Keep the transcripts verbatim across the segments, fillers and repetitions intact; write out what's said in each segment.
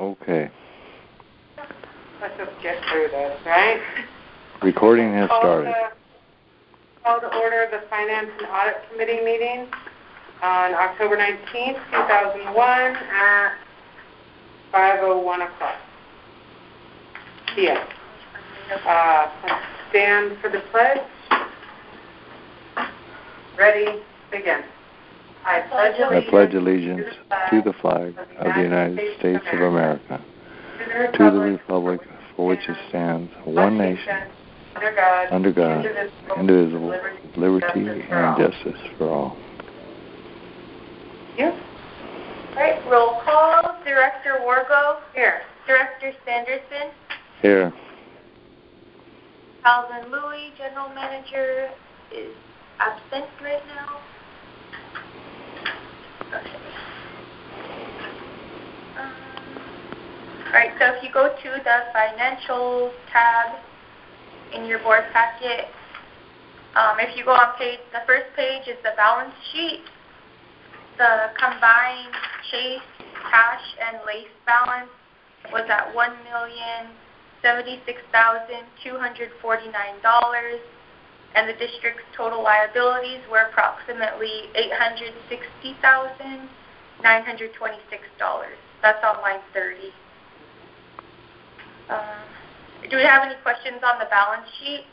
Okay. Let's just get through this, right? Recording has Call started. To, call to order the Finance and Audit Committee meeting on October nineteenth, two thousand one at five oh one o'clock. Yeah. Uh, let's stand for the pledge. Ready, begin. I pledge allegiance, I pledge allegiance to the flag of the United States of America, to the republic for which it stands, one nation, under God, indivisible, liberty and justice for all. You? All right, roll call. Director Wargo. Here. Director Sanderson. Here. Calvin Louie, General Manager, is absent right now. Okay. Um, all right, so if you go to the Financial tab in your board packet, um, if you go on page, the first page is the balance sheet. The combined Chase, cash, and Lace balance was at one million seventy-six thousand two hundred forty-nine dollars, and the district's total liabilities were approximately eight hundred sixty thousand nine hundred twenty-six dollars. That's on line thirty. Uh, do we have any questions on the balance sheet?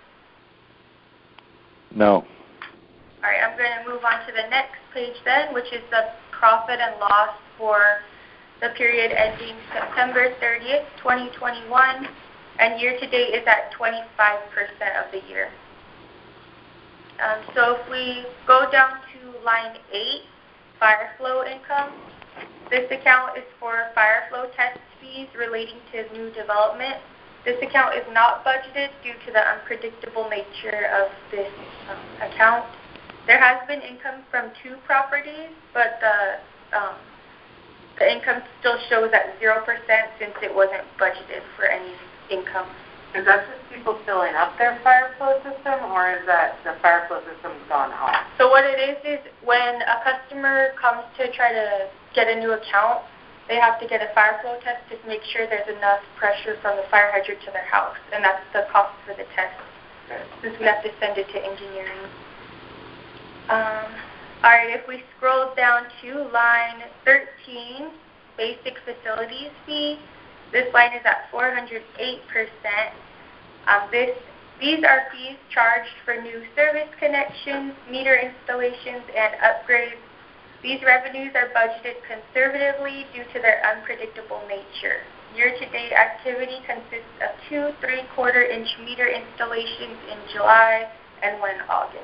No. All right, I'm going to move on to the next page then, which is the profit and loss for the period ending September thirtieth, twenty twenty-one, and year-to-date is at twenty-five percent of the year. Um, so if we go down to line eight, fire flow income, this account is for fire flow test fees relating to new development. This account is not budgeted due to the unpredictable nature of this um, account. There has been income from two properties, but the um, the income still shows at zero percent since it wasn't budgeted for any income. Is that just people filling up their fire flow system, or is that the fire flow system's gone off? So what it is is when a customer comes to try to get a new account, they have to get a fire flow test to make sure there's enough pressure from the fire hydrant to their house, and that's the cost for the test, okay, since we have to send it to engineering. Um, all right, if we scroll down to line thirteen, basic facilities fee, this line is at four hundred eight percent. Um, this, these are fees charged for new service connections, meter installations, and upgrades. These revenues are budgeted conservatively due to their unpredictable nature. Year-to-date activity consists of two three-quarter inch meter installations in July and one in August.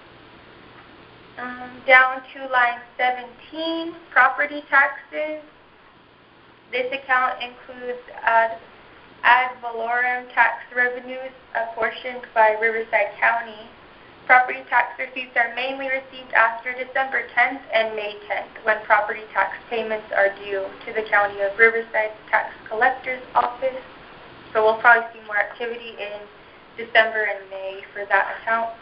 Um, down to line seventeen, property taxes. This account includes ad, ad valorem tax revenues apportioned by Riverside County. Property tax receipts are mainly received after December tenth and May tenth, when property tax payments are due to the County of Riverside's Tax Collector's Office. So we'll probably see more activity in December and May for that account.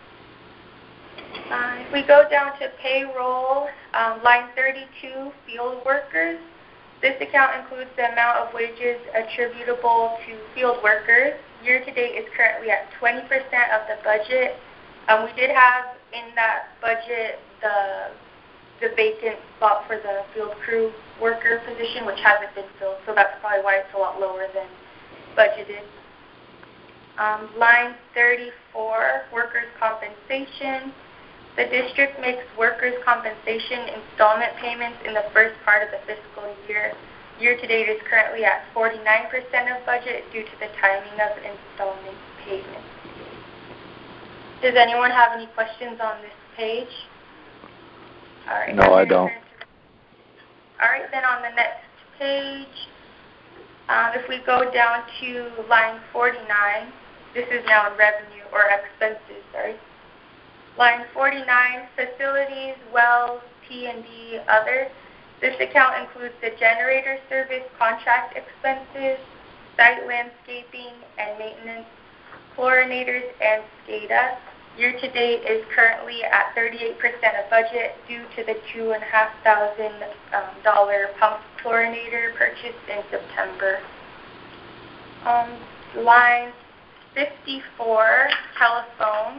Uh, if we go down to payroll, um, line thirty-two, field workers, this account includes the amount of wages attributable to field workers. Year-to-date is currently at twenty percent of the budget. Um, we did have in that budget the, the vacant spot for the field crew worker position, which hasn't been filled, so that's probably why it's a lot lower than budgeted. Um, line thirty-four, workers' compensation. The district makes workers' compensation installment payments in the first part of the fiscal year. Year-to-date is currently at forty-nine percent of budget due to the timing of installment payments. Does anyone have any questions on this page? All right. No, I don't. All right, then on the next page, um, if we go down to line forty-nine, this is now in revenue or expenses, sorry. Line forty-nine, facilities, wells, P and D, other. This account includes the generator service contract expenses, site landscaping and maintenance, chlorinators, and SCADA. Year-to-date is currently at thirty-eight percent of budget due to the two thousand five hundred dollars um, pump chlorinator purchased in September. Um, line fifty-four, telephone.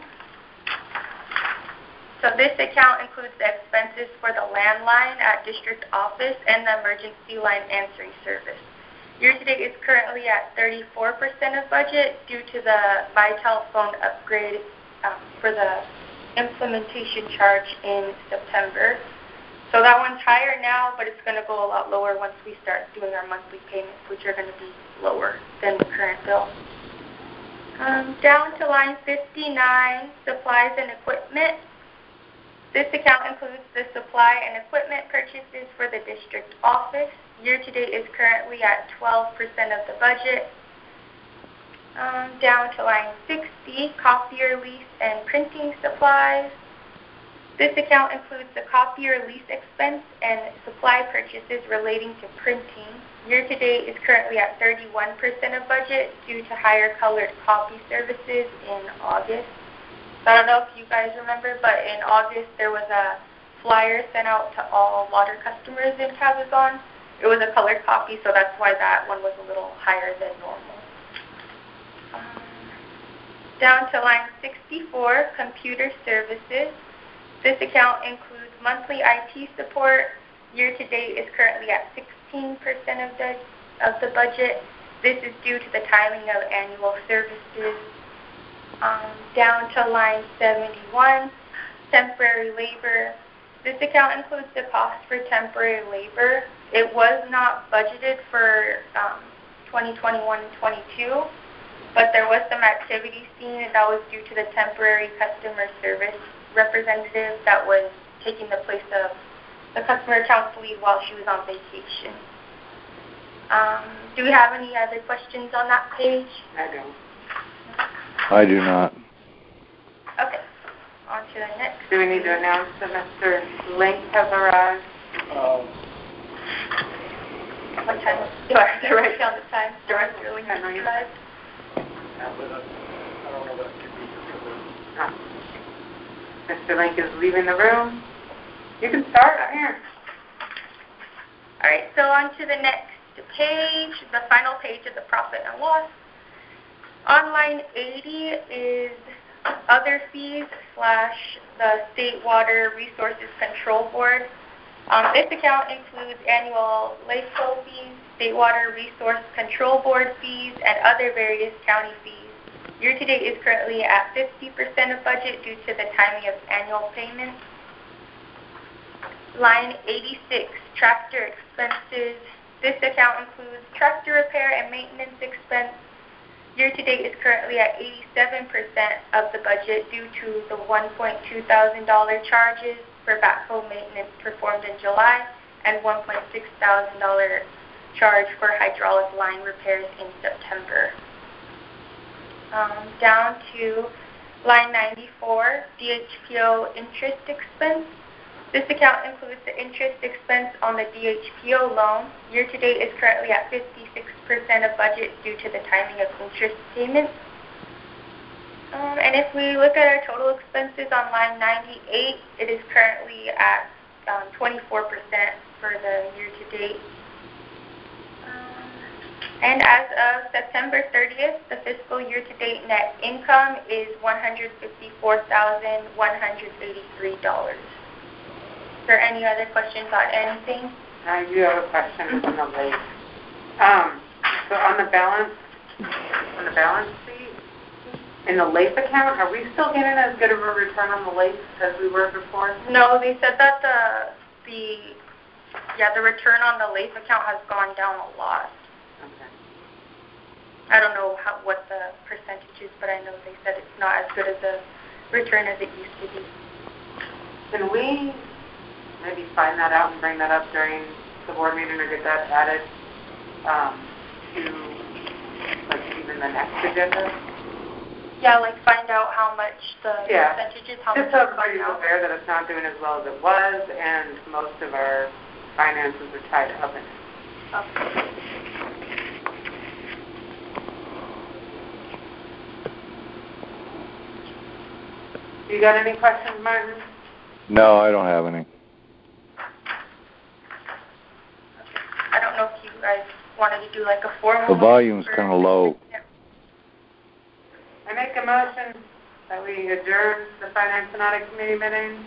So this account includes the expenses for the landline at district office and the emergency line answering service. Year-to-date is currently at thirty-four percent of budget due to the My Telephone upgrade um, for the implementation charge in September. So that one's higher now, but it's going to go a lot lower once we start doing our monthly payments, which are going to be lower than the current bill. Um, down to line fifty-nine, supplies and equipment. This account includes the supply and equipment purchases for the district office. Year-to-date is currently at twelve percent of the budget. Um, down to line sixty, copier lease and printing supplies. This account includes the copier lease expense and supply purchases relating to printing. Year-to-date is currently at thirty-one percent of budget due to higher colored copy services in August. So I don't know if you guys remember, but in August there was a flyer sent out to all water customers in Cabazon. It was a colored copy, so that's why that one was a little higher than normal. Um, down to line sixty-four, computer services. This account includes monthly I T support. Year-to-date is currently at sixteen percent of the, of the budget. This is due to the timing of annual services. Um, down to line seventy-one, temporary labor. This account includes the cost for temporary labor. It was not budgeted for um, twenty twenty-one and twenty-two, but there was some activity seen, and that was due to the temporary customer service representative that was taking the place of the customer accounts lead while she was on vacation. Um, do we have any other questions on that page? I don't. I do not. Okay, on to the next. Do we need to announce that Mister Link has arrived? Um, What time? Do I have to write down the time? Director Link has arrived? yeah, but uh, I don't know that could be for the... Mister Link is leaving the room. You can start. I'm here. All right, so on to the next page, the final page of the profit and loss. On line eighty is other fees slash the State Water Resources Control Board. Um, this account includes annual L A F C O fees, State Water Resource Control Board fees, and other various county fees. Year-to-date is currently at fifty percent of budget due to the timing of annual payments. Line eighty-six, tractor expenses. This account includes tractor repair and maintenance expense. Year-to-date is currently at eighty-seven percent of the budget due to the one point two thousand dollars charges for backhoe maintenance performed in July and one point six thousand dollars charge for hydraulic line repairs in September. Um, down to line ninety-four, D H P O interest expense. This account includes the interest expense on the D H P O loan. Year-to-date is currently at fifty-six percent of budget due to the timing of interest payments. Um, and if we look at our total expenses on line ninety-eight, it is currently at um, twenty-four percent for the year-to-date. Um, and as of September thirtieth, the fiscal year-to-date net income is one hundred fifty-four thousand one hundred eighty-three dollars. Is there any other questions on anything? I do have a question on the lake. Um, so on the balance, on the balance sheet, in the L A F E account, are we still getting as good of a return on the L A F E as we were before? No, they said that the the yeah the return on the L A F E account has gone down a lot. Okay. I don't know how what the percentage is, but I know they said it's not as good as a return as it used to be. Can we maybe find that out and bring that up during the board meeting, or get that added um, to like even the next agenda? Yeah, like find out how much the Yeah. percentage is, how Just much so it's gone everybody's down. aware that it's not doing as well as it was, and most of our finances are tied up in it. Okay. You got any questions, Martin? No, I don't have any. I don't know if you guys wanted to do like a formal... The volume's kind of low. I make a motion that we adjourn the Finance and Audit Committee meeting.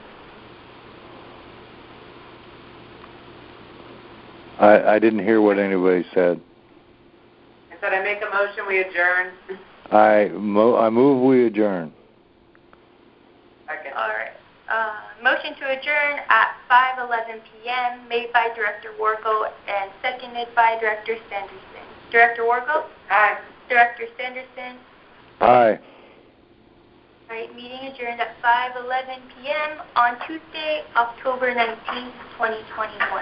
I, I didn't hear what anybody said. I said I make a motion we adjourn. I, mo- I move we adjourn. Second. All right. Uh, motion to adjourn at five eleven p.m. made by Director Wargo and seconded by Director Sanderson. Director Wargo? Aye. Director Sanderson? Aye. All right, meeting adjourned at five eleven p.m. on Tuesday, October nineteenth, twenty twenty-one.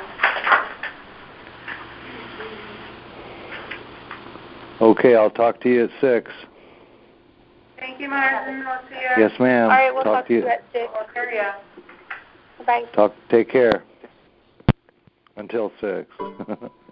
Okay, I'll talk to you at six. Thank you, Martin. We'll see you. Yes, ma'am. All right, we'll talk, talk to you at six. We'll hear ya. Bye. Talk. Take care. Until six.